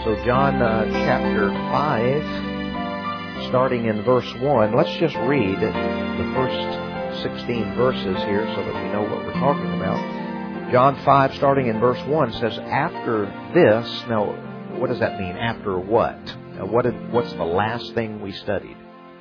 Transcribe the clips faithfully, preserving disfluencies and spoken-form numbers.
So John uh, chapter five, starting in verse one, let's just read the first sixteen verses here so that we know what we're talking about. John five, starting in verse one, says, "After this," now what does that mean? After what? Now, what did, what's the last thing we studied?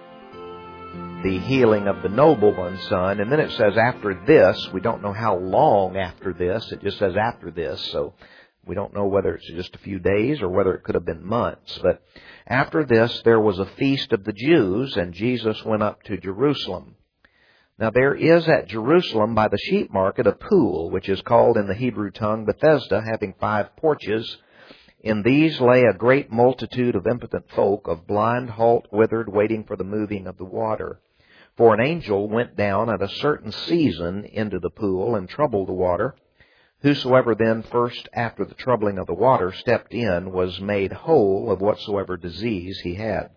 The healing of the nobleman's son. And then it says after this. We don't know how long after this. It just says after this. So we don't know whether it's just a few days or whether it could have been months. But after this, there was a feast of the Jews, and Jesus went up to Jerusalem. Now there is at Jerusalem by the sheep market a pool, which is called in the Hebrew tongue Bethesda, having five porches. In these lay a great multitude of impotent folk, of blind, halt, withered, waiting for the moving of the water. For an angel went down at a certain season into the pool and troubled the water. Whosoever then first after the troubling of the water stepped in was made whole of whatsoever disease he had.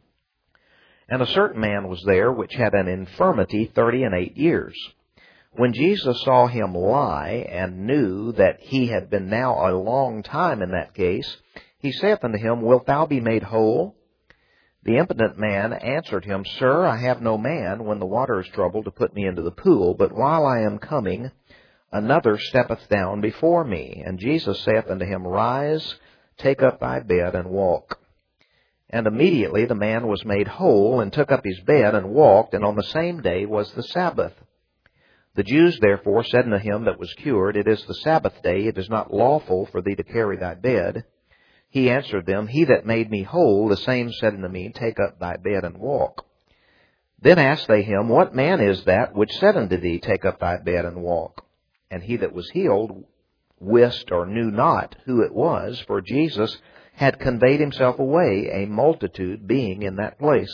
And a certain man was there which had an infirmity thirty and eight years. When Jesus saw him lie, and knew that he had been now a long time in that case, he saith unto him, Wilt thou be made whole? The impotent man answered him, Sir, I have no man, when the water is troubled, to put me into the pool, but while I am coming, another steppeth down before me. And Jesus saith unto him, Rise, take up thy bed, and walk. And immediately the man was made whole, and took up his bed, and walked, and on the same day was the Sabbath. The Jews therefore said unto him that was cured, It is the Sabbath day, it is not lawful for thee to carry thy bed. He answered them, He that made me whole, the same said unto me, Take up thy bed and walk. Then asked they him, What man is that which said unto thee, Take up thy bed and walk? And he that was healed wist or knew not who it was, for Jesus had conveyed himself away, a multitude being in that place.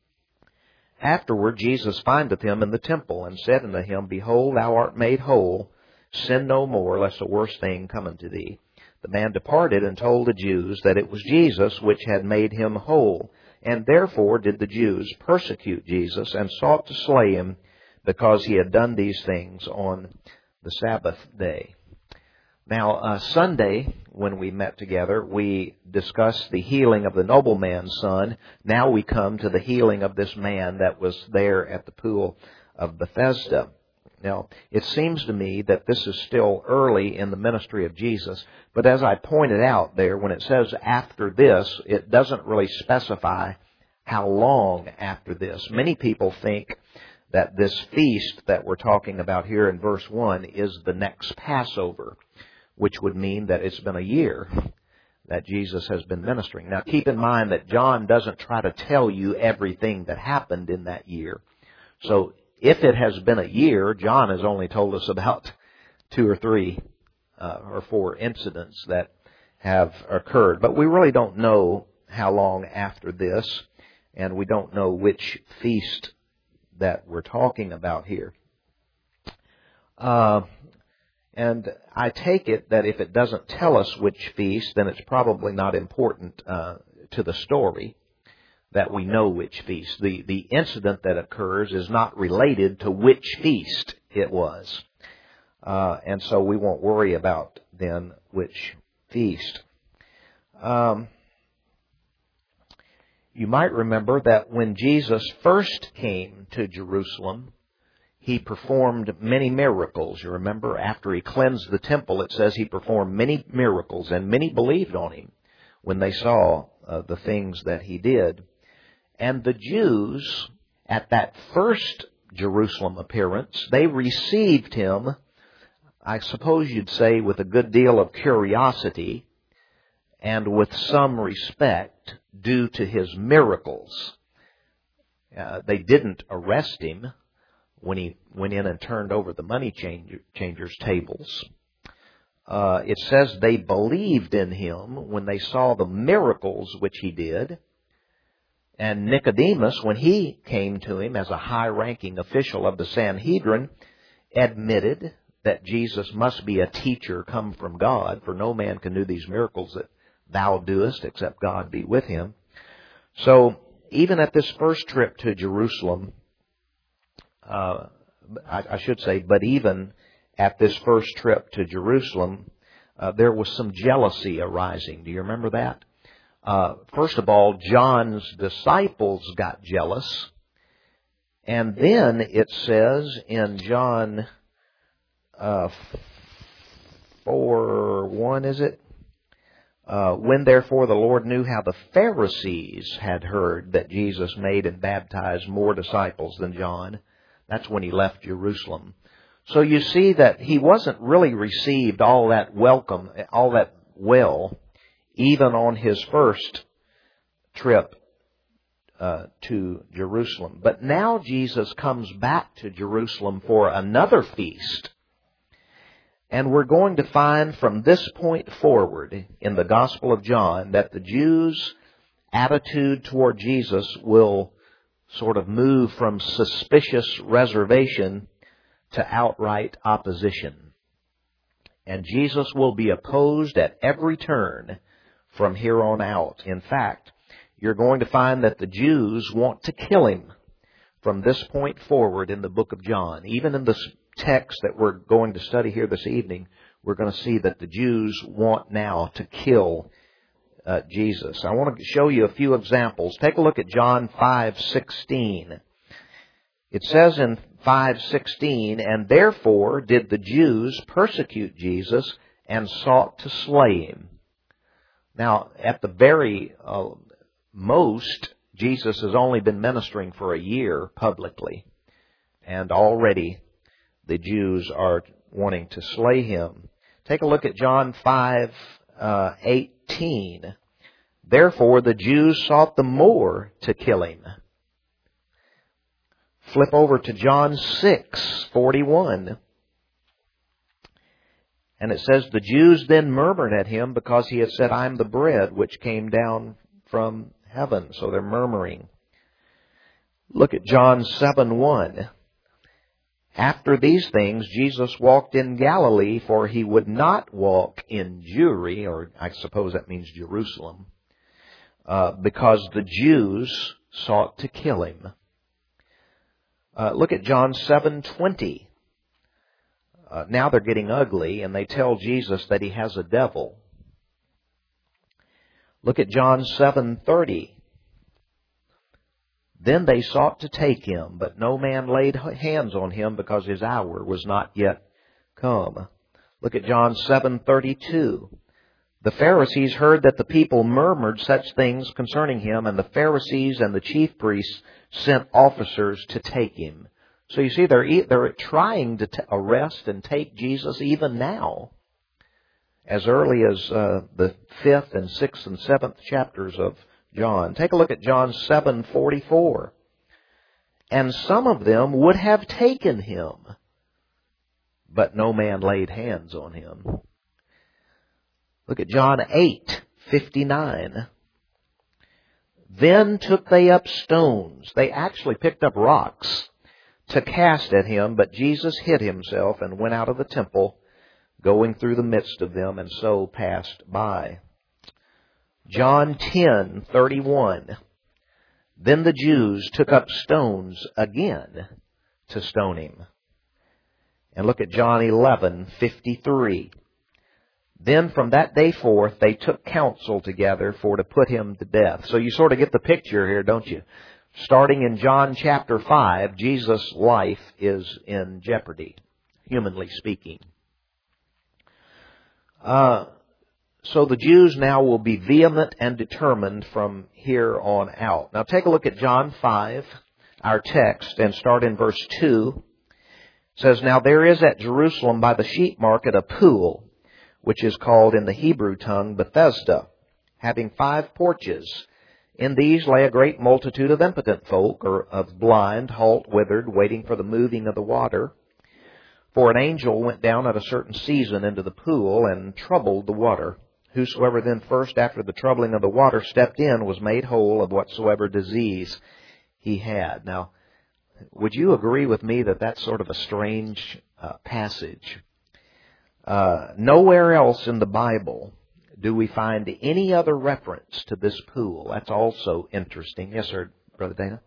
Afterward Jesus findeth him in the temple, and said unto him, Behold, thou art made whole. Sin no more, lest a worse thing come unto thee. The man departed and told the Jews that it was Jesus which had made him whole. And therefore did the Jews persecute Jesus, and sought to slay him, because he had done these things on the Sabbath day. Now, uh, Sunday, when we met together, we discussed the healing of the nobleman's son. Now we come to the healing of this man that was there at the pool of Bethesda. Now, it seems to me that this is still early in the ministry of Jesus, but as I pointed out there, when it says after this, it doesn't really specify how long after this. Many people think that this feast that we're talking about here in verse one is the next Passover, which would mean that it's been a year that Jesus has been ministering. Now, keep in mind that John doesn't try to tell you everything that happened in that year. So, if it has been a year, John has only told us about two or three uh, or four incidents that have occurred. But we really don't know how long after this, and we don't know which feast that we're talking about here. Uh, and I take it that if it doesn't tell us which feast, then it's probably not important uh, to the story that we know which feast. The, the incident that occurs is not related to which feast it was. Uh, and so we won't worry about then which feast. Um, you might remember that when Jesus first came to Jerusalem, he performed many miracles. You remember, after he cleansed the temple, it says he performed many miracles, and many believed on him when they saw uh, the things that he did. And the Jews, at that first Jerusalem appearance, they received him, I suppose you'd say, with a good deal of curiosity and with some respect due to his miracles. Uh, they didn't arrest him when he went in and turned over the money changer, changers' tables. Uh, it says they believed in him when they saw the miracles which he did. And Nicodemus, when he came to him as a high-ranking official of the Sanhedrin, admitted that Jesus must be a teacher come from God, for no man can do these miracles that thou doest except God be with him. So even at this first trip to Jerusalem, uh, I, I should say, but even at this first trip to Jerusalem, uh, there was some jealousy arising. Do you remember that? Uh, first of all, John's disciples got jealous. And then it says in John uh, four one, is it? Uh, when therefore the Lord knew how the Pharisees had heard that Jesus made and baptized more disciples than John, that's when he left Jerusalem. So you see that he wasn't really received all that welcome, all that well, even on his first trip uh, to Jerusalem. But now Jesus comes back to Jerusalem for another feast. And we're going to find from this point forward in the Gospel of John that the Jews' attitude toward Jesus will sort of move from suspicious reservation to outright opposition. And Jesus will be opposed at every turn from here on out. In fact, you're going to find that the Jews want to kill him from this point forward in the book of John. Even in this text that we're going to study here this evening, we're going to see that the Jews want now to kill uh, Jesus. I want to show you a few examples. Take a look at John five sixteen. It says in five sixteen, "And therefore did the Jews persecute Jesus and sought to slay him." Now, at the very uh, most, Jesus has only been ministering for a year publicly, and already the Jews are wanting to slay him. Take a look at John five eighteen. "Therefore the Jews sought the more to kill him." Flip over to John six forty-one. And it says, "The Jews then murmured at him because he had said, 'I am the bread which came down from heaven.'" So they're murmuring. Look at John seven one. "After these things, Jesus walked in Galilee, for he would not walk in Jewry," or I suppose that means Jerusalem, uh, "because the Jews sought to kill him." Uh, look at John seven twenty. Uh, now they're getting ugly, and they tell Jesus that he has a devil. Look at John seven thirty. "Then they sought to take him, but no man laid hands on him because his hour was not yet come." Look at John seven thirty-two. "The Pharisees heard that the people murmured such things concerning him, and the Pharisees and the chief priests sent officers to take him." So you see, they're, they're trying to t- arrest and take Jesus even now. As early as uh, the fifth and sixth and seventh chapters of John. Take a look at John seven forty-four. "And some of them would have taken him, but no man laid hands on him." Look at John eight fifty-nine. "Then took they up stones." They actually picked up rocks to cast at him, but Jesus hid himself and went out of the temple, going through the midst of them, and so passed by. John ten thirty-one. "Then the Jews took up stones again to stone him." And look at John eleven fifty-three. "Then from that day forth they took counsel together for to put him to death." So you sort of get the picture here, don't you? Starting in John chapter five, Jesus' life is in jeopardy, humanly speaking. Uh, so the Jews now will be vehement and determined from here on out. Now take a look at John five, our text, and start in verse two. It says, "Now there is at Jerusalem by the sheep market a pool, which is called in the Hebrew tongue Bethesda, having five porches. In these lay a great multitude of impotent folk, or of blind, halt, withered, waiting for the moving of the water. For an angel went down at a certain season into the pool and troubled the water. Whosoever then first after the troubling of the water stepped in was made whole of whatsoever disease he had." Now, would you agree with me that that's sort of a strange uh, passage? Uh, nowhere else in the Bible do we find any other reference to this pool. That's also interesting. Yes, sir, Brother Dana?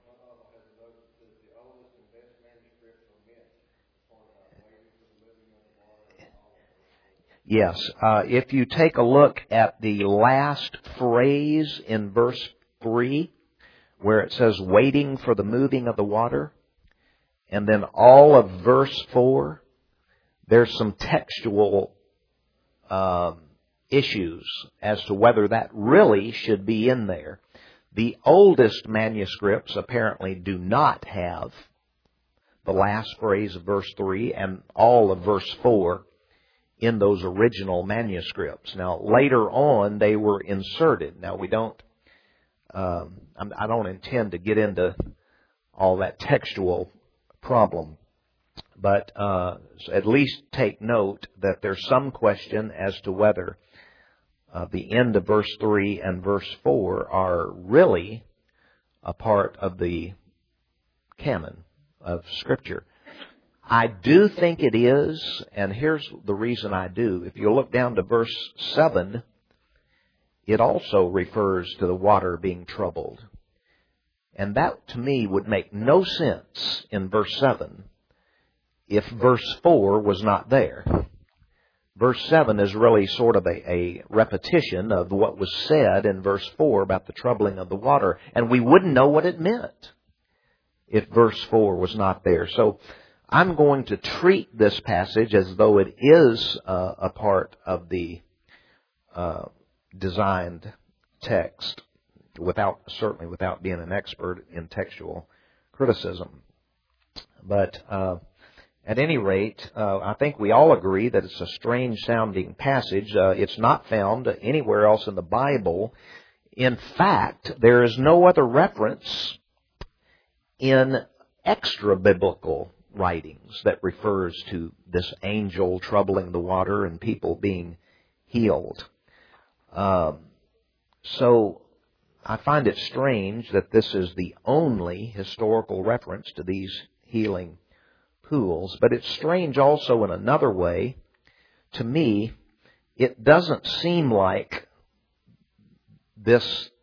Yes. Uh, if you take a look at the last phrase in verse three, where it says, waiting for the moving of the water, and then all of verse four, there's some textual um, issues as to whether that really should be in there. The oldest manuscripts apparently do not have the last phrase of verse three and all of verse four in those original manuscripts. Now, later on, they were inserted. Now, we don't, um, I don't intend to get into all that textual problem, but uh, at least take note that there's some question as to whether uh, the end of verse three and verse four are really a part of the canon of Scripture. I do think it is, and here's the reason I do. If you look down to verse seven, it also refers to the water being troubled. And that, to me, would make no sense in verse seven if verse four was not there. Verse seven is really sort of a, a repetition of what was said in verse four about the troubling of the water, and we wouldn't know what it meant if verse four was not there. So I'm going to treat this passage as though it is uh, a part of the uh, designed text, without certainly without being an expert in textual criticism. But uh, at any rate, uh, I think we all agree that it's a strange-sounding passage. Uh, it's not found anywhere else in the Bible. In fact, there is no other reference in extra-biblical writings that refers to this angel troubling the water and people being healed. Um, so I find it strange that this is the only historical reference to these healing pools. But it's strange also in another way. To me, it doesn't seem like this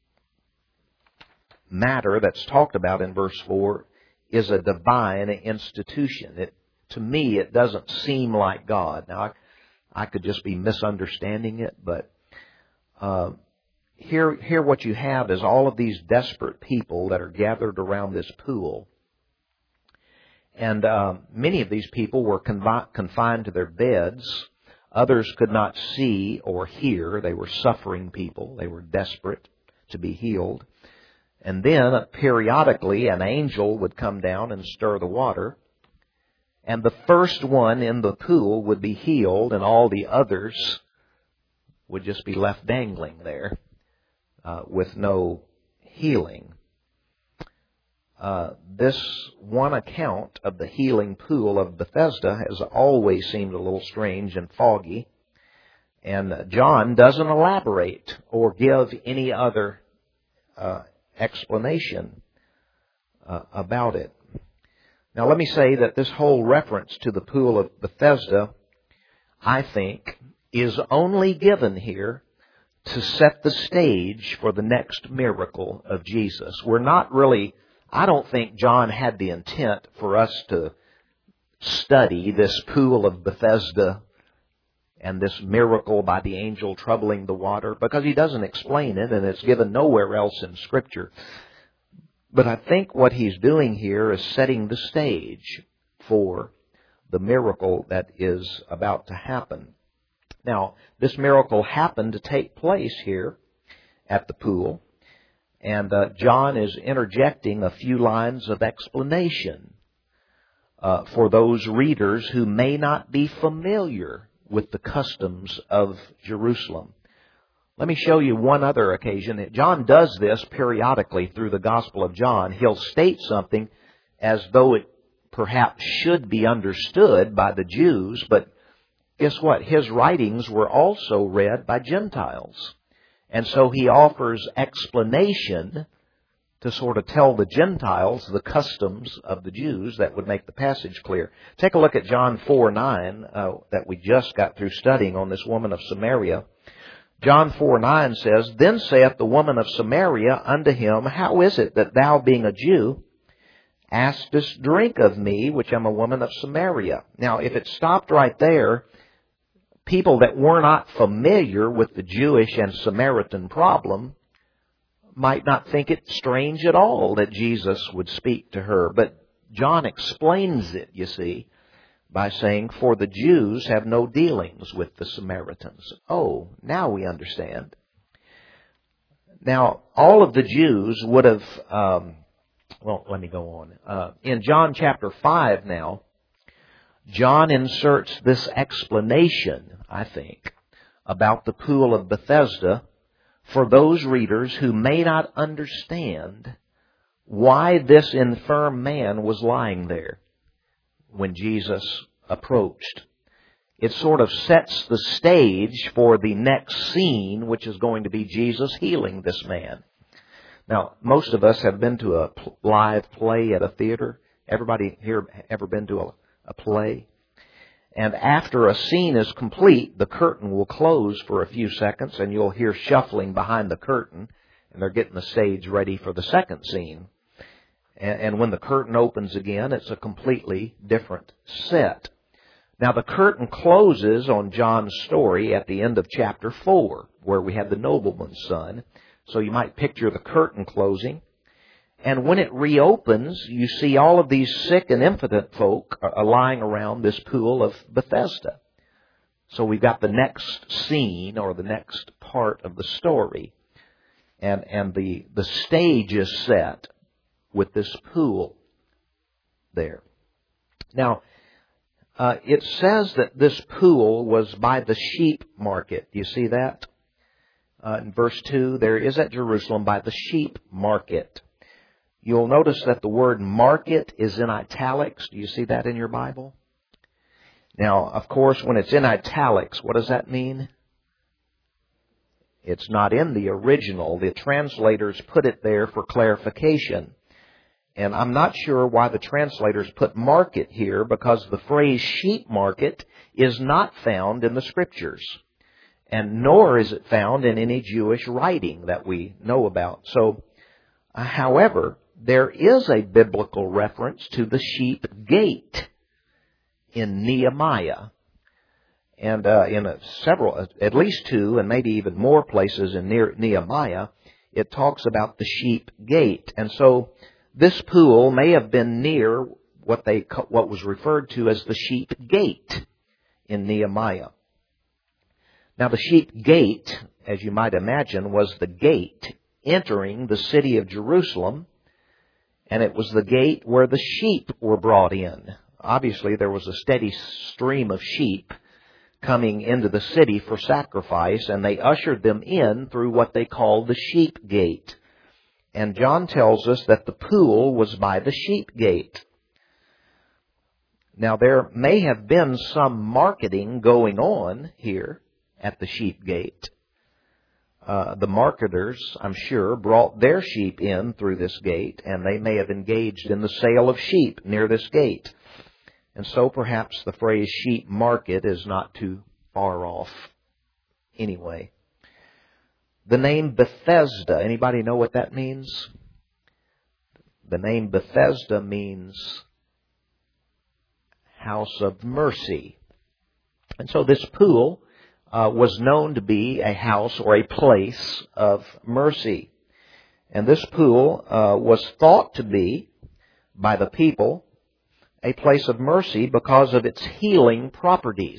matter that's talked about in verse four is a divine institution. It, to me, it doesn't seem like God. Now, I, I could just be misunderstanding it, but uh, here, here what you have is all of these desperate people that are gathered around this pool. And uh, many of these people were confi- confined to their beds. Others could not see or hear. They were suffering people. They were desperate to be healed. And then, periodically, an angel would come down and stir the water. And the first one in the pool would be healed, and all the others would just be left dangling there uh, with no healing. Uh, this one account of the healing pool of Bethesda has always seemed a little strange and foggy. And John doesn't elaborate or give any other uh explanation uh, about it. Now, let me say that this whole reference to the pool of Bethesda, I think, is only given here to set the stage for the next miracle of Jesus. We're not really, I don't think John had the intent for us to study this pool of Bethesda and this miracle by the angel troubling the water, because he doesn't explain it, and it's given nowhere else in Scripture. But I think what he's doing here is setting the stage for the miracle that is about to happen. Now, this miracle happened to take place here at the pool, and uh, John is interjecting a few lines of explanation uh, for those readers who may not be familiar with the customs of Jerusalem. Let me show you one other occasion. John does this periodically through the Gospel of John. He'll state something as though it perhaps should be understood by the Jews, but guess what? His writings were also read by Gentiles. And so he offers explanation to sort of tell the Gentiles the customs of the Jews that would make the passage clear. Take a look at John four nine uh, that we just got through studying on this woman of Samaria. John four nine says, Then saith the woman of Samaria unto him, How is it that thou, being a Jew, askest drink of me, which am a woman of Samaria? Now, if it stopped right there, people that were not familiar with the Jewish and Samaritan problem might not think it strange at all that Jesus would speak to her. But John explains it, you see, by saying, for the Jews have no dealings with the Samaritans. Oh, now we understand. Now, all of the Jews would have, um, well, let me go on. Uh, in John chapter five now, John inserts this explanation, I think, about the pool of Bethesda for those readers who may not understand why this infirm man was lying there when Jesus approached. It sort of sets the stage for the next scene, which is going to be Jesus healing this man. Now, most of us have been to a live play at a theater. Everybody here ever been to a, a play? And after a scene is complete, the curtain will close for a few seconds, and you'll hear shuffling behind the curtain, and they're getting the stage ready for the second scene. And, and when the curtain opens again, it's a completely different set. Now, the curtain closes on John's story at the end of chapter four, where we have the nobleman's son. So you might picture the curtain closing. And when it reopens, you see all of these sick and impotent folk are lying around this pool of Bethesda. So we've got the next scene or the next part of the story. And, and the, the stage is set with this pool there. Now, uh, it says that this pool was by the sheep market. Do you see that? Uh, in verse two, there is at Jerusalem by the sheep market. You'll notice that the word market is in italics. Do you see that in your Bible? Now, of course, when it's in italics, what does that mean? It's not in the original. The translators put it there for clarification. And I'm not sure why the translators put market here, because the phrase sheep market is not found in the Scriptures. And nor is it found in any Jewish writing that we know about. So, uh, however, there is a biblical reference to the sheep gate in Nehemiah. And uh, in a several, at least two, and maybe even more places in Nehemiah, it talks about the sheep gate. And so this pool may have been near what they what was referred to as the sheep gate in Nehemiah. Now, the sheep gate, as you might imagine, was the gate entering the city of Jerusalem, and it was the gate where the sheep were brought in. Obviously, there was a steady stream of sheep coming into the city for sacrifice, and they ushered them in through what they called the sheep gate. And John tells us that the pool was by the sheep gate. Now, there may have been some marketing going on here at the sheep gate. Uh, the marketers, I'm sure, brought their sheep in through this gate, and they may have engaged in the sale of sheep near this gate. And so perhaps the phrase sheep market is not too far off anyway. The name Bethesda, anybody know what that means? The name Bethesda means house of mercy. And so this pool Uh, was known to be a house or a place of mercy. And this pool uh, was thought to be, by the people, a place of mercy because of its healing properties.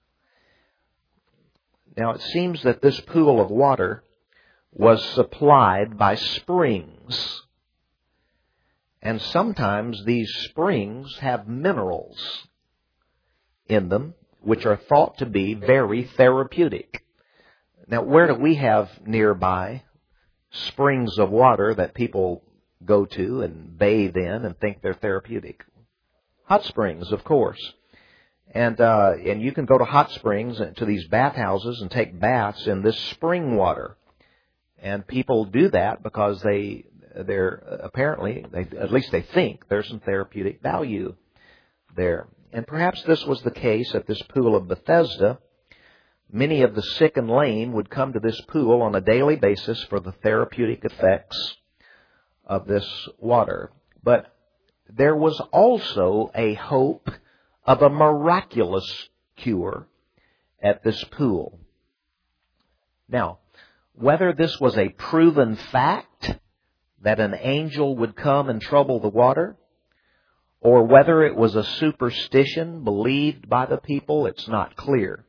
Now, it seems that this pool of water was supplied by springs. And sometimes these springs have minerals in them, which are thought to be very therapeutic. Now, where do we have nearby springs of water that people go to and bathe in and think they're therapeutic? Hot springs, of course. And uh, and you can go to hot springs, to these bathhouses, and take baths in this spring water. And people do that because they they're apparently, they, at least they think, there's some therapeutic value there. And perhaps this was the case at this pool of Bethesda. Many of the sick and lame would come to this pool on a daily basis for the therapeutic effects of this water. But there was also a hope of a miraculous cure at this pool. Now, whether this was a proven fact that an angel would come and trouble the water, or whether it was a superstition believed by the people, it's not clear.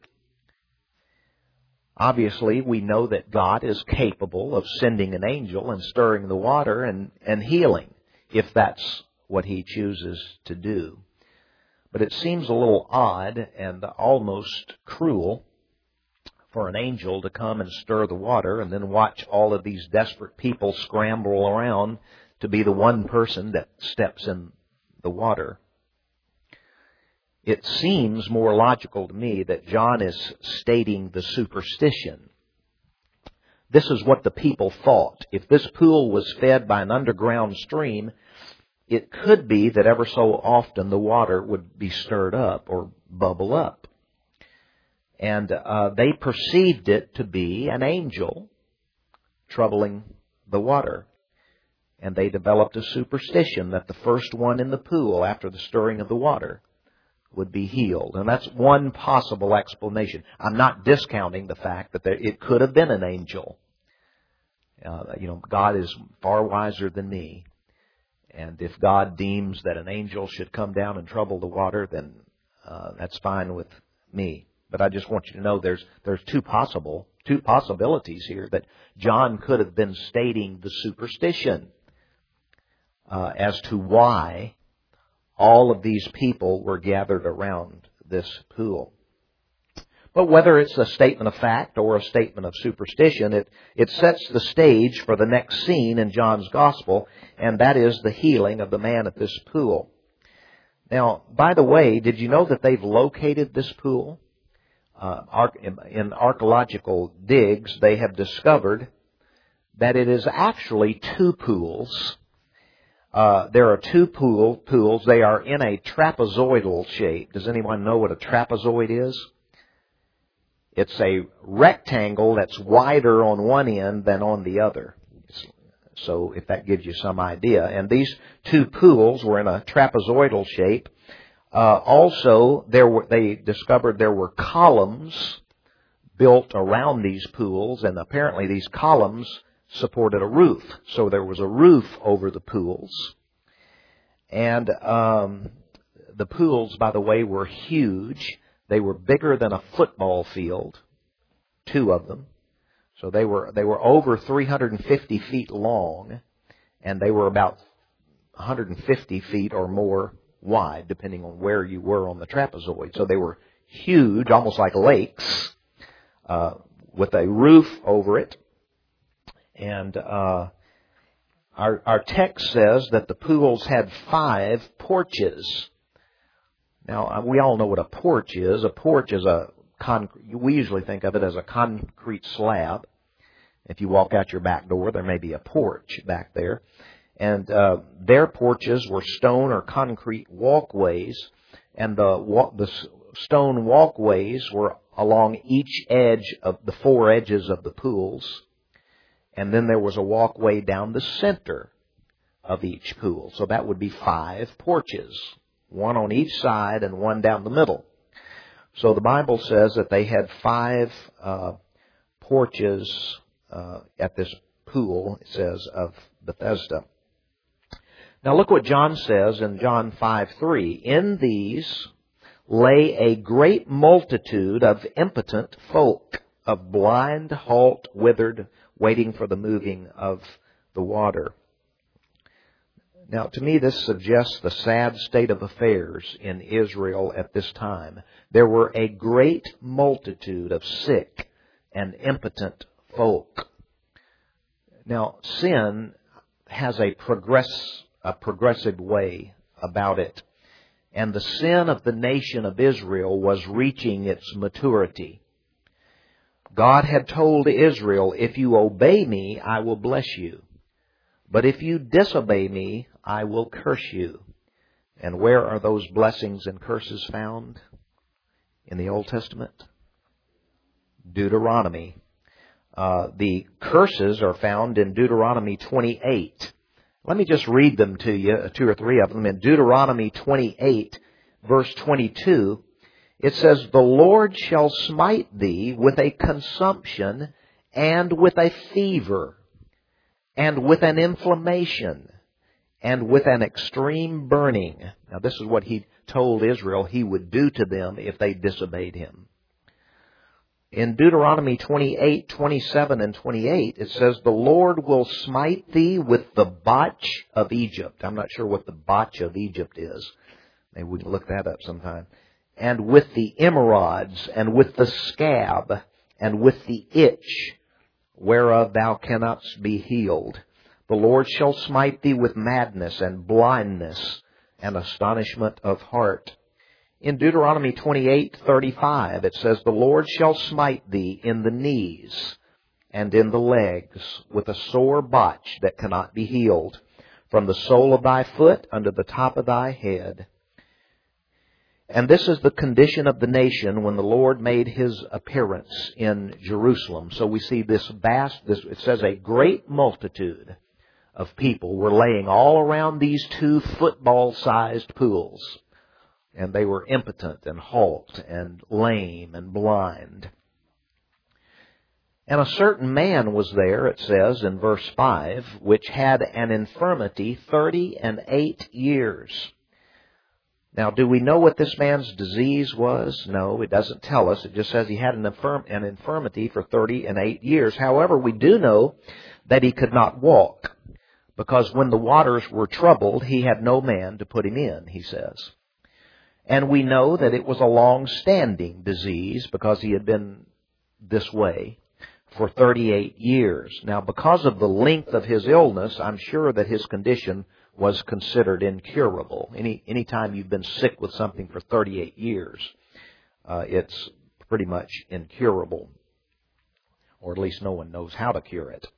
Obviously, we know that God is capable of sending an angel and stirring the water and, and healing, if that's what He chooses to do. But it seems a little odd and almost cruel for an angel to come and stir the water and then watch all of these desperate people scramble around to be the one person that steps in the water. It seems more logical to me that John is stating the superstition. This is what the people thought. If this pool was fed by an underground stream, it could be that ever so often the water would be stirred up or bubble up. And uh, they perceived it to be an angel troubling the water. And they developed a superstition that the first one in the pool after the stirring of the water would be healed. And that's one possible explanation. I'm not discounting the fact that there, it could have been an angel. Uh, you know, God is far wiser than me. And if God deems that an angel should come down and trouble the water, then uh, that's fine with me. But I just want you to know there's there's two possible two possibilities here that John could have been stating the superstition uh, as to why all of these people were gathered around this pool. But whether it's a statement of fact or a statement of superstition, it, it sets the stage for the next scene in John's Gospel, and that is the healing of the man at this pool. Now, by the way, did you know that they've located this pool? Uh, in archaeological digs, they have discovered that it is actually two pools. Uh, there are two pool, pools. They are in a trapezoidal shape. Does anyone know what a trapezoid is? It's a rectangle that's wider on one end than on the other. So if that gives you some idea. And these two pools were in a trapezoidal shape. Uh, also, there were, they discovered there were columns built around these pools, and apparently these columns supported a roof. So there was a roof over the pools. And um, the pools, by the way, were huge. They were bigger than a football field, two of them. So they were they were over three hundred fifty feet long, and they were about one hundred fifty feet or more wide, depending on where you were on the trapezoid. So they were huge, almost like lakes, uh, with a roof over it. And uh, our, our text says that the pools had five porches. Now, we all know what a porch is. A porch is a concrete, we usually think of it as a concrete slab. If you walk out your back door, there may be a porch back there. And uh, their porches were stone or concrete walkways, and the wa- the stone walkways were along each edge of the four edges of the pools. And then there was a walkway down the center of each pool. So that would be five porches, one on each side and one down the middle. So the Bible says that they had five uh, porches uh, at this pool, it says, of Bethesda. Now look what John says in John five three. In these lay a great multitude of impotent folk, of blind, halt, withered, waiting for the moving of the water. Now, to me, this suggests the sad state of affairs in Israel at this time. There were a great multitude of sick and impotent folk. Now, sin has a progress, a progressive way about it. And the sin of the nation of Israel was reaching its maturity. God had told Israel, if you obey me, I will bless you. But if you disobey me, I will curse you. And where are those blessings and curses found? In the Old Testament? Deuteronomy. Uh, the curses are found in Deuteronomy twenty-eight. Let me just read them to you, two or three of them. In Deuteronomy twenty-eight, verse twenty-two, It says, the Lord shall smite thee with a consumption and with a fever and with an inflammation and with an extreme burning. Now this is what he told Israel he would do to them if they disobeyed him. In Deuteronomy twenty-eight, twenty-seven, and twenty-eight, it says, the Lord will smite thee with the botch of Egypt. I'm not sure what the botch of Egypt is. Maybe we can look that up sometime. And with the emerods, and with the scab, and with the itch, whereof thou cannot be healed. The Lord shall smite thee with madness, and blindness, and astonishment of heart. In Deuteronomy twenty-eight, thirty-five, it says, the Lord shall smite thee in the knees, and in the legs, with a sore botch that cannot be healed, from the sole of thy foot unto the top of thy head. And this is the condition of the nation when the Lord made His appearance in Jerusalem. So we see this vast, this, it says a great multitude of people were laying all around these two football-sized pools. And they were impotent and halt and lame and blind. And a certain man was there, it says in verse five, which had an infirmity thirty and eight years. Now, do we know what this man's disease was? No, it doesn't tell us. It just says he had an, infirm- an infirmity for thirty and eight years. However, we do know that he could not walk, because when the waters were troubled, he had no man to put him in, he says. And we know that it was a long-standing disease, because he had been this way for thirty-eight years. Now, because of the length of his illness, I'm sure that his condition was considered incurable. Any any time you've been sick with something for thirty-eight years, uh, it's pretty much incurable, or at least no one knows how to cure it.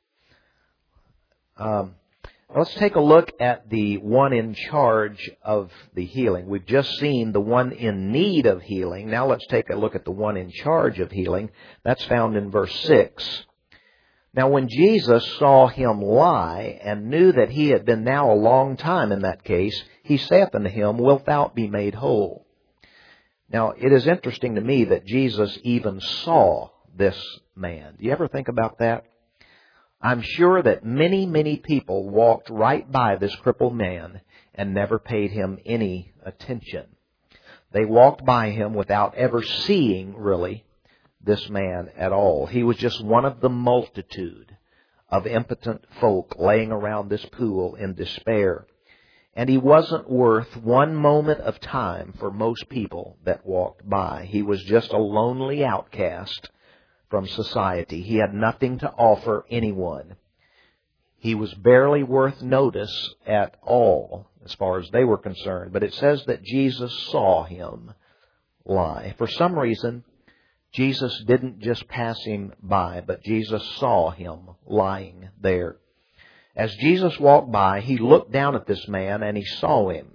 Um, let's take a look at the one in charge of the healing. We've just seen the one in need of healing. Now let's take a look at the one in charge of healing. That's found in verse six. Now when Jesus saw him lie, and knew that he had been now a long time in that case, he saith unto him, Wilt thou be made whole? Now it is interesting to me that Jesus even saw this man. Do you ever think about that? I'm sure that many, many people walked right by this crippled man and never paid him any attention. They walked by him without ever seeing, really, this man at all. He was just one of the multitude of impotent folk laying around this pool in despair. And he wasn't worth one moment of time for most people that walked by. He was just a lonely outcast from society. He had nothing to offer anyone. He was barely worth notice at all, as far as they were concerned. But it says that Jesus saw him lie. For some reason, Jesus didn't just pass him by, but Jesus saw him lying there. As Jesus walked by, he looked down at this man and he saw him.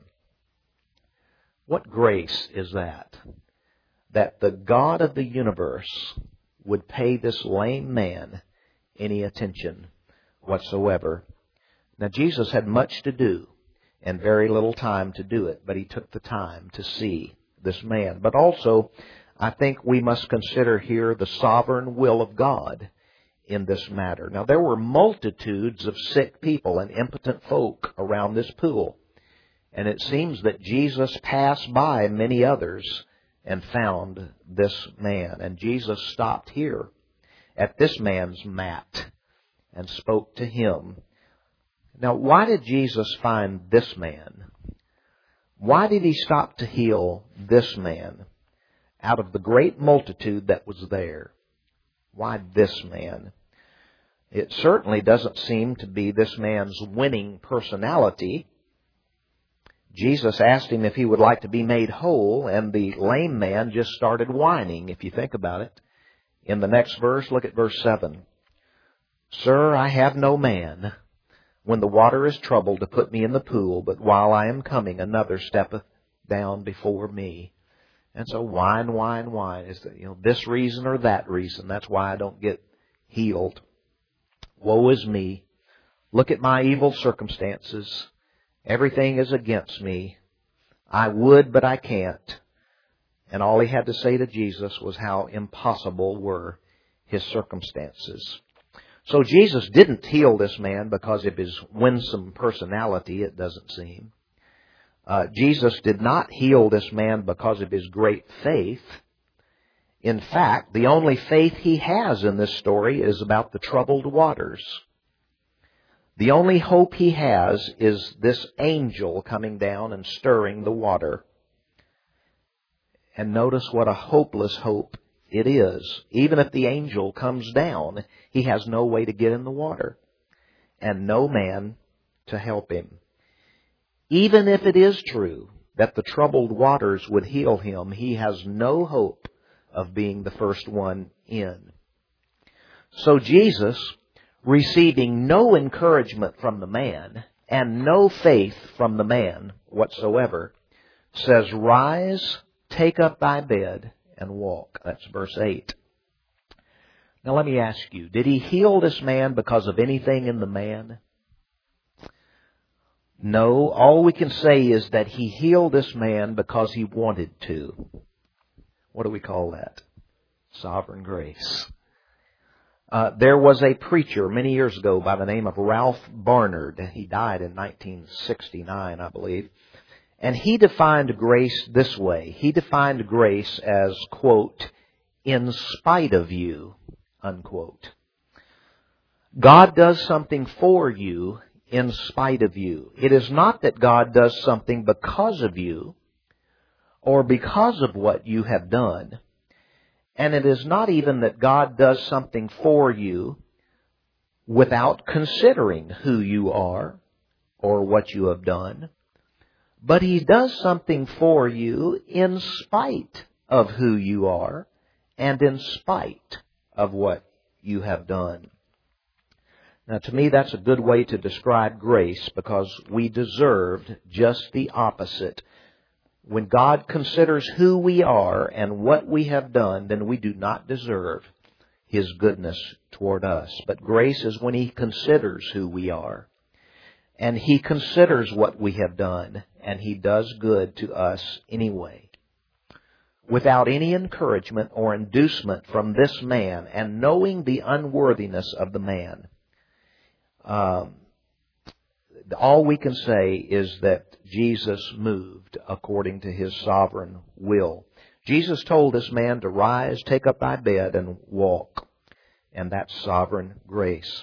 What grace is that? That the God of the universe would pay this lame man any attention whatsoever. Now, Jesus had much to do and very little time to do it, but he took the time to see this man. But also, I think we must consider here the sovereign will of God in this matter. Now, there were multitudes of sick people and impotent folk around this pool, and it seems that Jesus passed by many others and found this man. And Jesus stopped here at this man's mat and spoke to him. Now, why did Jesus find this man? Why did he stop to heal this man out of the great multitude that was there? Why this man? It certainly doesn't seem to be this man's winning personality. Jesus asked him if he would like to be made whole, and the lame man just started whining, if you think about it. In the next verse, look at verse seven. Sir, I have no man, when the water is troubled, to put me in the pool, but while I am coming, another steppeth down before me. And so whine, whine, whine. Is that, you know, this reason or that reason. That's why I don't get healed. Woe is me. Look at my evil circumstances. Everything is against me. I would, but I can't. And all he had to say to Jesus was how impossible were his circumstances. So Jesus didn't heal this man because of his winsome personality, it doesn't seem. Uh, Jesus did not heal this man because of his great faith. In fact, the only faith he has in this story is about the troubled waters. The only hope he has is this angel coming down and stirring the water. And notice what a hopeless hope it is. Even if the angel comes down, he has no way to get in the water and no man to help him. Even if it is true that the troubled waters would heal him, he has no hope of being the first one in. So Jesus, receiving no encouragement from the man and no faith from the man whatsoever, says, "Rise, take up thy bed, and walk." That's verse eight. Now let me ask you, did he heal this man because of anything in the man? No, all we can say is that he healed this man because he wanted to. What do we call that? Sovereign grace. Uh, there was a preacher many years ago by the name of Ralph Barnard. He died in nineteen sixty-nine, I believe. And he defined grace this way. He defined grace as, quote, "in spite of you," unquote. God does something for you in spite of you. It is not that God does something because of you or because of what you have done. And it is not even that God does something for you without considering who you are or what you have done. But He does something for you in spite of who you are and in spite of what you have done. Now, to me, that's a good way to describe grace because we deserved just the opposite. When God considers who we are and what we have done, then we do not deserve His goodness toward us. But grace is when He considers who we are. And He considers what we have done, and He does good to us anyway. Without any encouragement or inducement from this man, and knowing the unworthiness of the man, um, all we can say is that Jesus moved according to His sovereign will. Jesus told this man to rise, take up thy bed, and walk. And that's sovereign grace.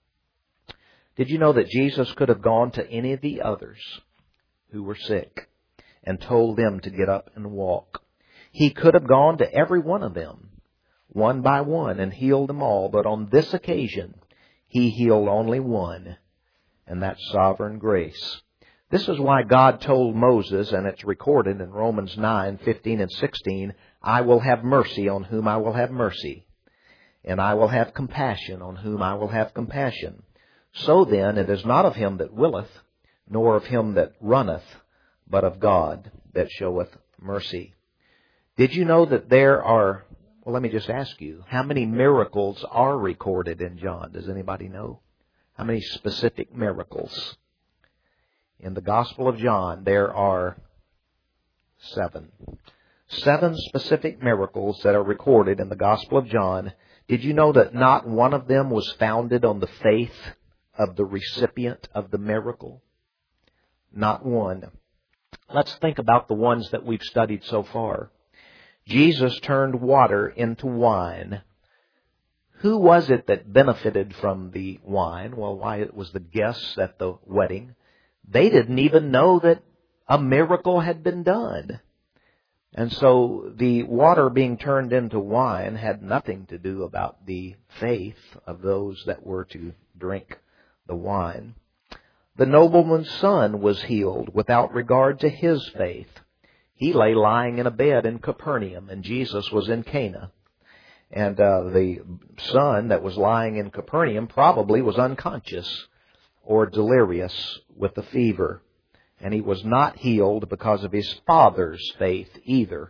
Did you know that Jesus could have gone to any of the others who were sick and told them to get up and walk? He could have gone to every one of them, one by one, and healed them all. But on this occasion, He healed only one, and that's sovereign grace. This is why God told Moses, and it's recorded in Romans nine, fifteen and sixteen, "I will have mercy on whom I will have mercy, and I will have compassion on whom I will have compassion. So then it is not of him that willeth, nor of him that runneth, but of God that showeth mercy." Did you know that there are, well, let me just ask you, how many miracles are recorded in John? Does anybody know? How many specific miracles? In the Gospel of John, there are seven. Seven specific miracles that are recorded in the Gospel of John. Did you know that not one of them was founded on the faith of the recipient of the miracle? Not one. Let's think about the ones that we've studied so far. Jesus turned water into wine. Who was it that benefited from the wine? Well, why, it was the guests at the wedding. They didn't even know that a miracle had been done. And so the water being turned into wine had nothing to do about the faith of those that were to drink the wine. The nobleman's son was healed without regard to his faith. He lay lying in a bed in Capernaum, and Jesus was in Cana. And uh, the son that was lying in Capernaum probably was unconscious or delirious with the fever. And he was not healed because of his father's faith either.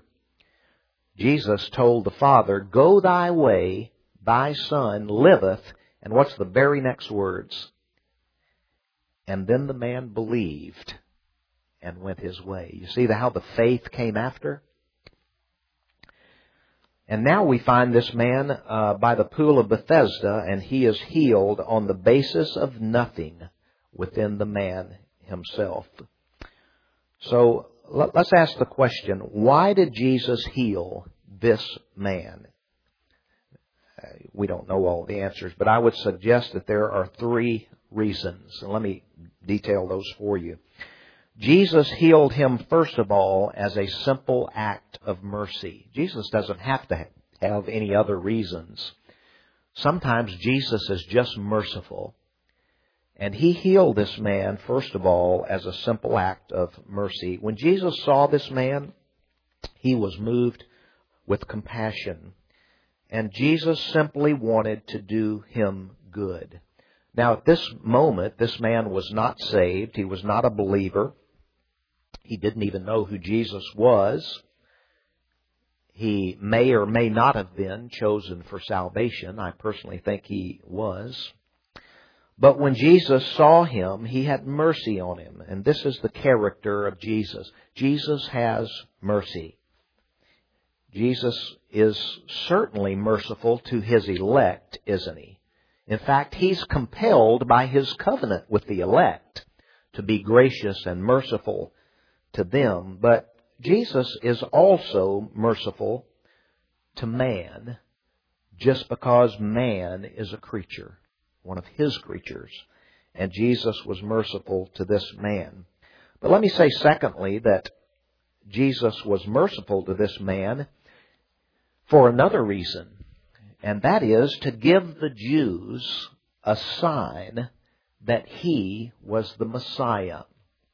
Jesus told the father, "Go thy way, thy son liveth." And what's the very next words? And then the man believed and went his way. You see how the faith came after? And now we find this man uh, by the pool of Bethesda, and he is healed on the basis of nothing within the man himself. So let's ask the question, why did Jesus heal this man? Uh, we don't know all the answers, but I would suggest that there are three reasons. And let me detail those for you. Jesus healed him, first of all, as a simple act of mercy. Jesus doesn't have to have any other reasons. Sometimes Jesus is just merciful. And he healed this man, first of all, as a simple act of mercy. When Jesus saw this man, he was moved with compassion. And Jesus simply wanted to do him good. Now, at this moment, this man was not saved. He was not a believer. He didn't even know who Jesus was. He may or may not have been chosen for salvation. I personally think he was. But when Jesus saw him, he had mercy on him. And this is the character of Jesus. Jesus has mercy. Jesus is certainly merciful to his elect, isn't he? In fact, he's compelled by his covenant with the elect to be gracious and merciful to them. But Jesus is also merciful to man just because man is a creature, one of his creatures. And Jesus was merciful to this man. But let me say secondly that Jesus was merciful to this man for another reason. And that is to give the Jews a sign that he was the Messiah.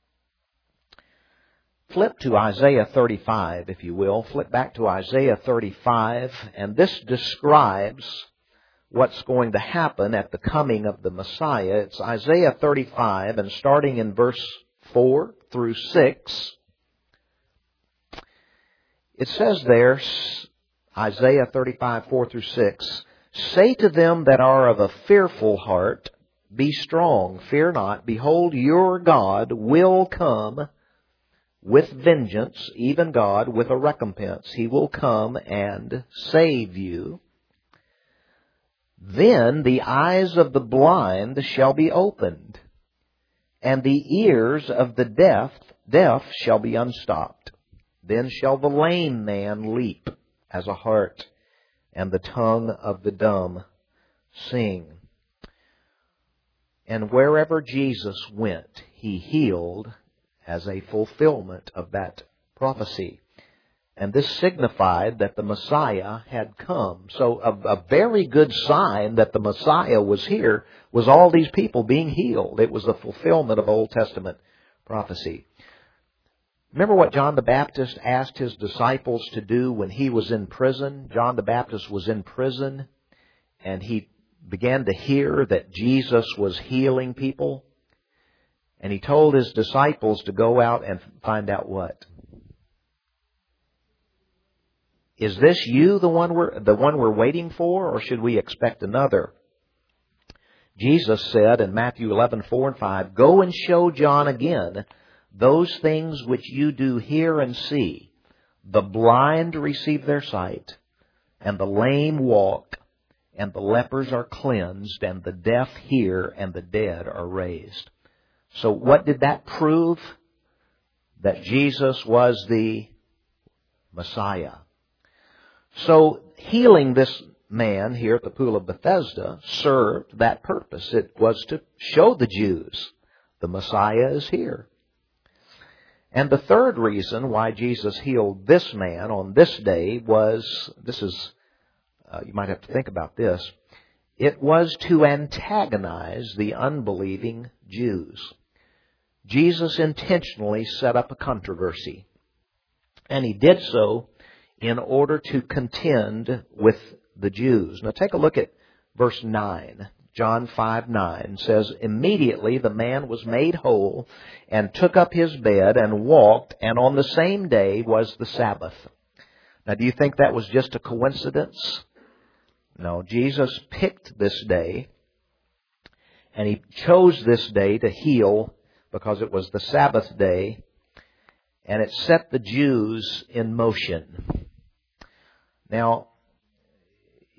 Flip to Isaiah thirty-five, if you will. Flip back to Isaiah thirty-five, and this describes what's going to happen at the coming of the Messiah. It's Isaiah thirty-five, and starting in verse four through six, it says there, Isaiah thirty-five, four through six, "Say to them that are of a fearful heart, be strong, fear not. Behold, your God will come with vengeance, even God with a recompense. He will come and save you. Then the eyes of the blind shall be opened, and the ears of the deaf, deaf shall be unstopped. Then shall the lame man leap as a hart, and the tongue of the dumb sing." And wherever Jesus went, he healed as a fulfillment of that prophecy. And this signified that the Messiah had come. So a, a very good sign that the Messiah was here was all these people being healed. It was the fulfillment of Old Testament prophecy. Remember what John the Baptist asked his disciples to do when he was in prison? John the Baptist was in prison, and he began to hear that Jesus was healing people. And he told his disciples to go out and find out what? Is this you, the one we're, the one we're waiting for, or should we expect another? Jesus said in Matthew eleven, four and five, "Go and show John again those things which you do hear and see. The blind receive their sight, and the lame walk, and the lepers are cleansed, and the deaf hear, and the dead are raised." So what did that prove? That Jesus was the Messiah. So healing this man here at the pool of Bethesda served that purpose. It was to show the Jews the Messiah is here. And the third reason why Jesus healed this man on this day was, this is, uh, you might have to think about this, it was to antagonize the unbelieving Jews. Jesus intentionally set up a controversy, and he did so in order to contend with the Jews. Now take a look at verse nine. John five nine says, "Immediately the man was made whole and took up his bed and walked, and on the same day was the Sabbath." Now do you think that was just a coincidence? No, Jesus picked this day, and he chose this day to heal because it was the Sabbath day, and it set the Jews in motion. Now,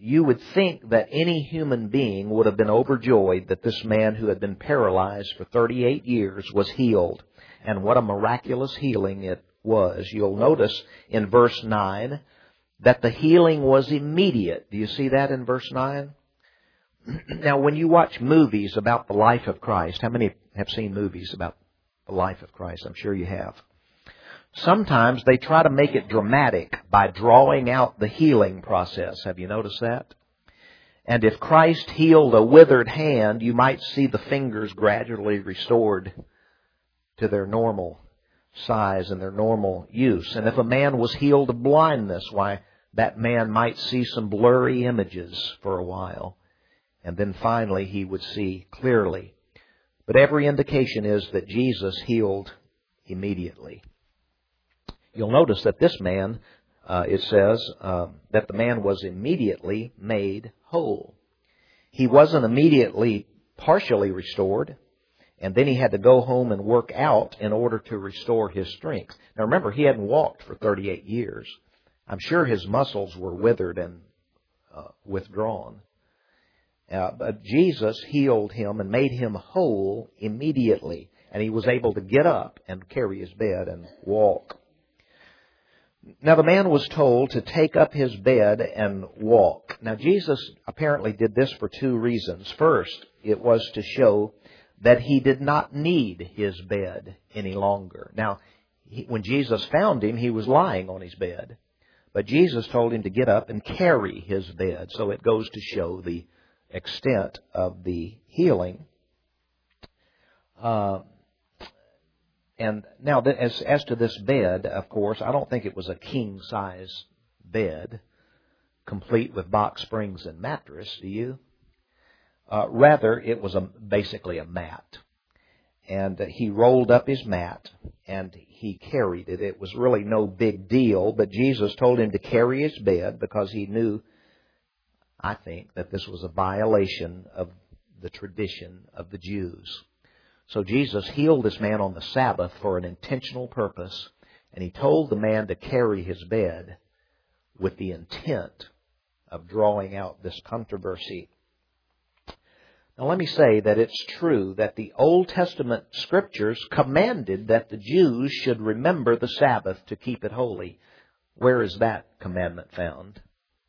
you would think that any human being would have been overjoyed that this man who had been paralyzed for thirty-eight years was healed. And what a miraculous healing it was. You'll notice in verse nine that the healing was immediate. Do you see that in verse nine? Now, when you watch movies about the life of Christ, how many have seen movies about the life of Christ? I'm sure you have. Sometimes they try to make it dramatic by drawing out the healing process. Have you noticed that? And if Christ healed a withered hand, you might see the fingers gradually restored to their normal size and their normal use. And if a man was healed of blindness, why, that man might see some blurry images for a while. And then finally he would see clearly. But every indication is that Jesus healed immediately. You'll notice that this man, uh, it says, uh, that the man was immediately made whole. He wasn't immediately partially restored, and then he had to go home and work out in order to restore his strength. Now remember, he hadn't walked for thirty-eight years. I'm sure his muscles were withered and uh, withdrawn. Uh, but Jesus healed him and made him whole immediately, and he was able to get up and carry his bed and walk. Now the man was told to take up his bed and walk. Now Jesus apparently did this for two reasons. First, it was to show that he did not need his bed any longer. Now, he, when Jesus found him, he was lying on his bed. But Jesus told him to get up and carry his bed. So it goes to show the extent of the healing. Uh, And now, as, as to this bed, of course, I don't think it was a king-size bed, complete with box springs and mattress, do you? Uh, rather, it was a, basically a mat. And uh, he rolled up his mat, and he carried it. It was really no big deal, but Jesus told him to carry his bed because he knew, I think, that this was a violation of the tradition of the Jews. So Jesus healed this man on the Sabbath for an intentional purpose, and he told the man to carry his bed with the intent of drawing out this controversy. Now let me say that it's true that the Old Testament Scriptures commanded that the Jews should remember the Sabbath to keep it holy. Where is that commandment found?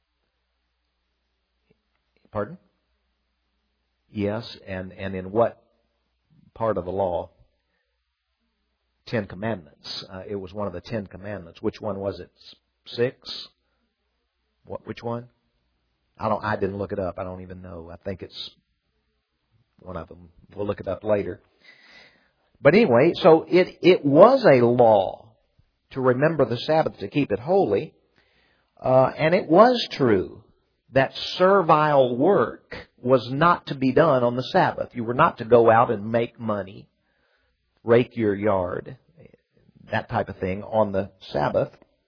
Pardon? Yes, and, and in what part of the law? Ten Commandments. Uh, it was one of the Ten Commandments. Which one was it? Six? What? Which one? I don't. I didn't look it up. I don't even know. I think it's one of them. We'll look it up later. But anyway, so it it was a law to remember the Sabbath, to keep it holy, uh, and it was true that servile work was not to be done on the Sabbath. You were not to go out and make money, rake your yard, that type of thing on the Sabbath.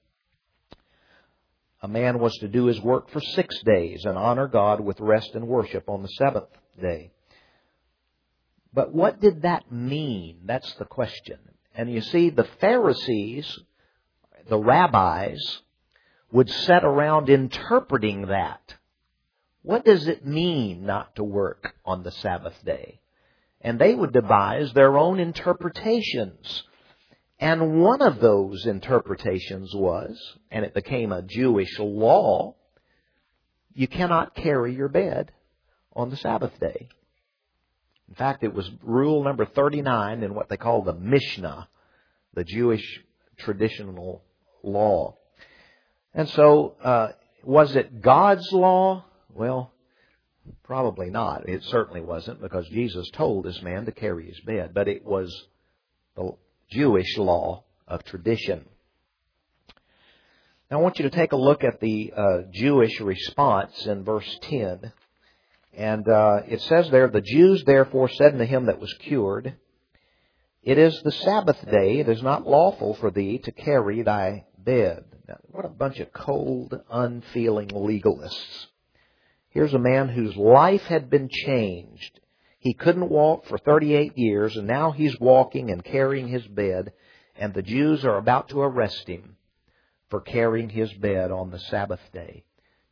A man was to do his work for six days and honor God with rest and worship on the seventh day. But what did that mean? That's the question. And you see, the Pharisees, the rabbis, would sit around interpreting that. What does it mean not to work on the Sabbath day? And they would devise their own interpretations. And one of those interpretations was, and it became a Jewish law, you cannot carry your bed on the Sabbath day. In fact, it was rule number thirty-nine in what they call the Mishnah, the Jewish traditional law. And so, uh, was it God's law? Well, probably not. It certainly wasn't, because Jesus told this man to carry his bed. But it was the Jewish law of tradition. Now I want you to take a look at the uh, Jewish response in verse ten. And uh, it says there, the Jews therefore said unto him that was cured, it is the Sabbath day, it is not lawful for thee to carry thy bed. Now, what a bunch of cold, unfeeling legalists. Here's a man whose life had been changed. He couldn't walk for thirty-eight years, and now he's walking and carrying his bed, and the Jews are about to arrest him for carrying his bed on the Sabbath day.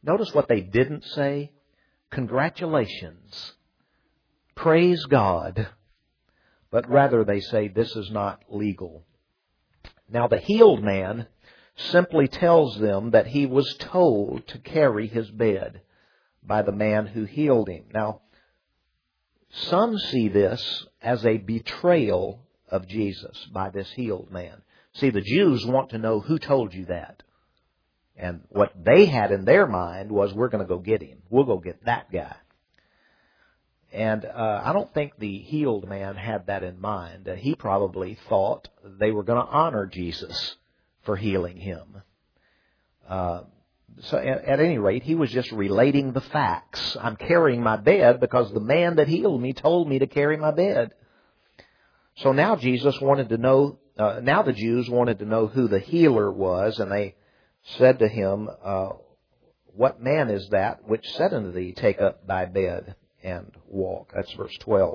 Notice what they didn't say. Congratulations. Praise God. But rather they say this is not legal. Now the healed man simply tells them that he was told to carry his bed by the man who healed him. Now, some see this as a betrayal of Jesus by this healed man. See, the Jews want to know who told you that. And what they had in their mind was, we're going to go get him. We'll go get that guy. And uh, I don't think the healed man had that in mind. Uh, he probably thought they were going to honor Jesus for healing him. Uh, so at, at any rate, he was just relating the facts. I'm carrying my bed because the man that healed me told me to carry my bed. So now Jesus wanted to know, uh, now the Jews wanted to know who the healer was, and they said to him, uh, what man is that which said unto thee, take up thy bed and walk? That's verse twelve.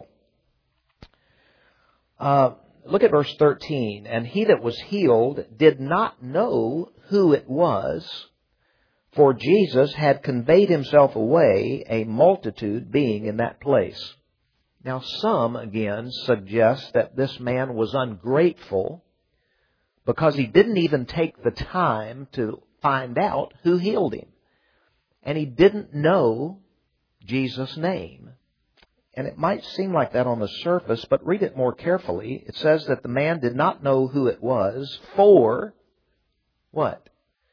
Uh, look at verse thirteen. And he that was healed did not know who it was, for Jesus had conveyed himself away, a multitude being in that place. Now some, again, suggest that this man was ungrateful because he didn't even take the time to find out who healed him. And he didn't know Jesus' name. And it might seem like that on the surface, but read it more carefully. It says that the man did not know who it was, for what?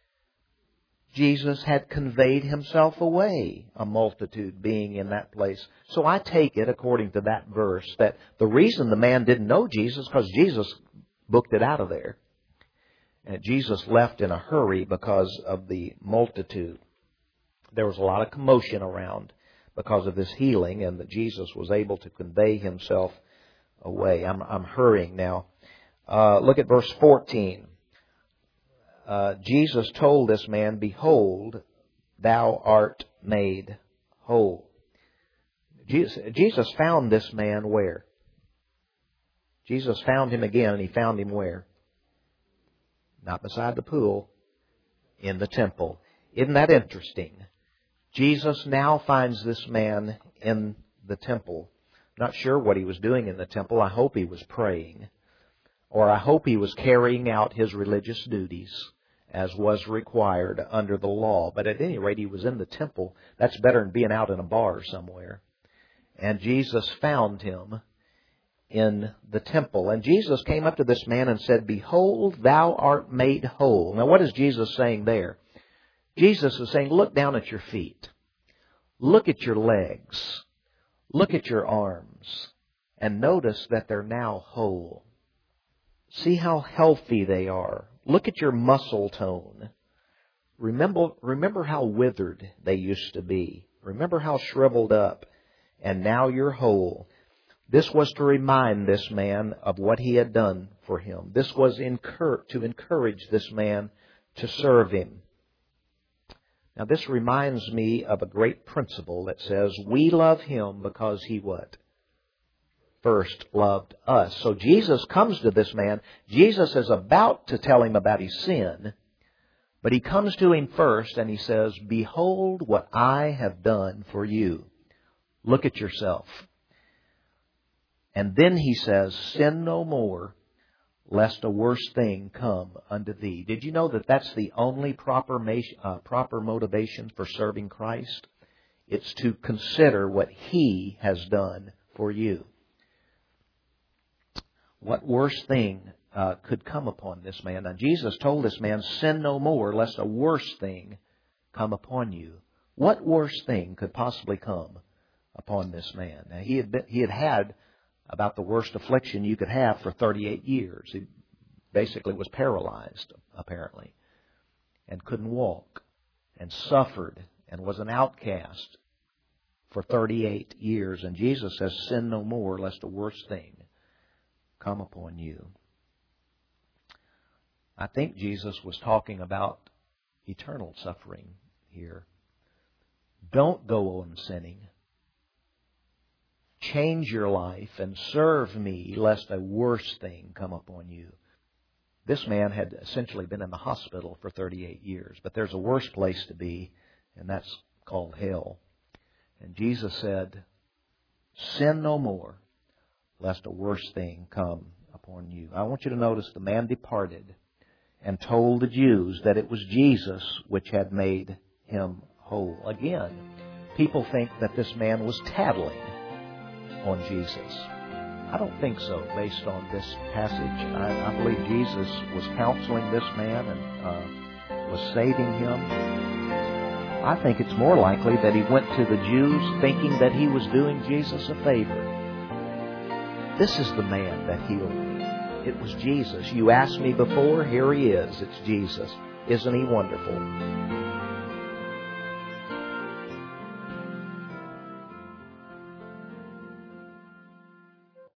Jesus had conveyed himself away, a multitude being in that place. So I take it, according to that verse, that the reason the man didn't know Jesus, because Jesus booked it out of there. And Jesus left in a hurry because of the multitude. There was a lot of commotion around because of this healing, and that Jesus was able to convey himself away. I'm, I'm hurrying now. Uh, look at verse fourteen. Uh, Jesus told this man, behold, thou art made whole. Jesus, Jesus found this man where? Jesus found him again, and he found him where? Not beside the pool, in the temple. Isn't that interesting? Jesus now finds this man in the temple. Not sure what he was doing in the temple. I hope he was praying. Or I hope he was carrying out his religious duties as was required under the law. But at any rate, he was in the temple. That's better than being out in a bar somewhere. And Jesus found him in the temple. And Jesus came up to this man and said, behold, thou art made whole. Now what is Jesus saying there? Jesus is saying, look down at your feet. Look at your legs. Look at your arms. And notice that they're now whole. See how healthy they are. Look at your muscle tone. Remember, remember how withered they used to be. Remember how shriveled up. And now you're whole. This was to remind this man of what he had done for him. This was incur- to encourage this man to serve him. Now this reminds me of a great principle that says we love him because he what? First loved us. So Jesus comes to this man. Jesus is about to tell him about his sin, but he comes to him first and he says, behold what I have done for you. Look at yourself. And then he says, sin no more, lest a worse thing come unto thee. Did you know that that's the only proper uh, proper motivation for serving Christ? It's to consider what He has done for you. What worse thing uh, could come upon this man? Now Jesus told this man, sin no more, lest a worse thing come upon you. What worse thing could possibly come upon this man? Now he had been, he had had about the worst affliction you could have for thirty-eight years. He basically was paralyzed, apparently, and couldn't walk, and suffered, and was an outcast for thirty-eight years. And Jesus says, sin no more, lest a worse thing come upon you. I think Jesus was talking about eternal suffering here. Don't go on sinning. Change your life and serve me, lest a worse thing come upon you. This man had essentially been in the hospital for thirty-eight years, but there's a worse place to be, and that's called hell. And Jesus said, sin no more, lest a worse thing come upon you. I want you to notice the man departed and told the Jews that it was Jesus which had made him whole. Again, people think that this man was tattling on Jesus. I don't think so, based on this passage. I, I believe Jesus was counseling this man and uh, was saving him. I think it's more likely that he went to the Jews thinking that he was doing Jesus a favor. This is the man that healed me. It was Jesus. You asked me before, here he is. It's Jesus. Isn't he wonderful?